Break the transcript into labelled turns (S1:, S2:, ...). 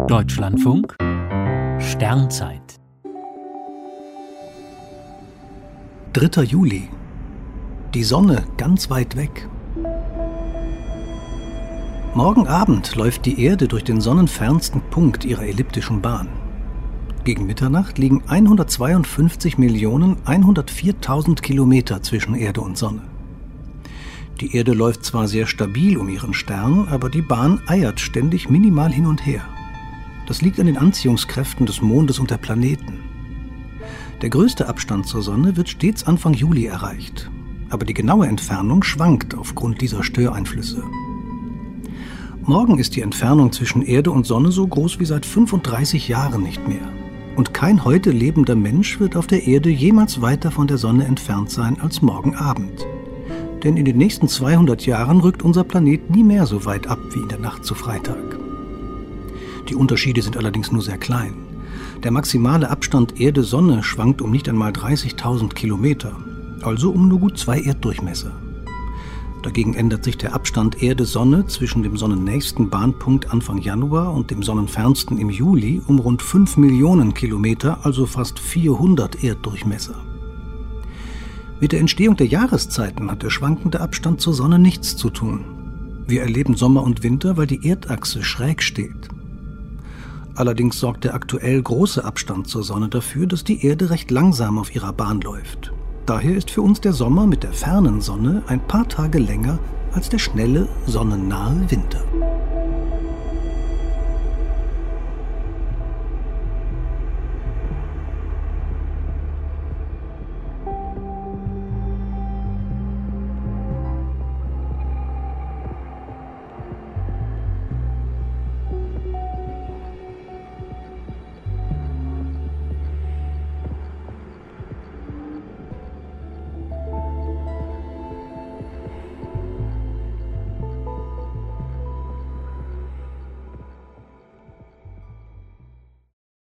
S1: Deutschlandfunk Sternzeit
S2: 3. Juli. Die Sonne ganz weit weg. Morgen Abend läuft die Erde durch den sonnenfernsten Punkt ihrer elliptischen Bahn. Gegen Mitternacht liegen 142.104.000 Kilometer zwischen Erde und Sonne. Die Erde läuft zwar sehr stabil um ihren Stern, aber die Bahn eiert ständig minimal hin und her. Das liegt an den Anziehungskräften des Mondes und der Planeten. Der größte Abstand zur Sonne wird stets Anfang Juli erreicht, aber die genaue Entfernung schwankt aufgrund dieser Störeinflüsse. Morgen ist die Entfernung zwischen Erde und Sonne so groß wie seit 35 Jahren nicht mehr. Und kein heute lebender Mensch wird auf der Erde jemals weiter von der Sonne entfernt sein als morgen Abend. Denn in den nächsten 200 Jahren rückt unser Planet nie mehr so weit ab wie in der Nacht zu Freitag. Die Unterschiede sind allerdings nur sehr klein. Der maximale Abstand Erde-Sonne schwankt um nicht einmal 30.000 Kilometer, also um nur gut 2 Erddurchmesser. Dagegen ändert sich der Abstand Erde-Sonne zwischen dem sonnennächsten Bahnpunkt Anfang Januar und dem sonnenfernsten im Juli um rund 5 Millionen Kilometer, also fast 400 Erddurchmesser. Mit der Entstehung der Jahreszeiten hat der schwankende Abstand zur Sonne nichts zu tun. Wir erleben Sommer und Winter, weil die Erdachse schräg steht. Allerdings sorgt der aktuell große Abstand zur Sonne dafür, dass die Erde recht langsam auf ihrer Bahn läuft. Daher ist für uns der Sommer mit der fernen Sonne ein paar Tage länger als der schnelle, sonnennahe Winter.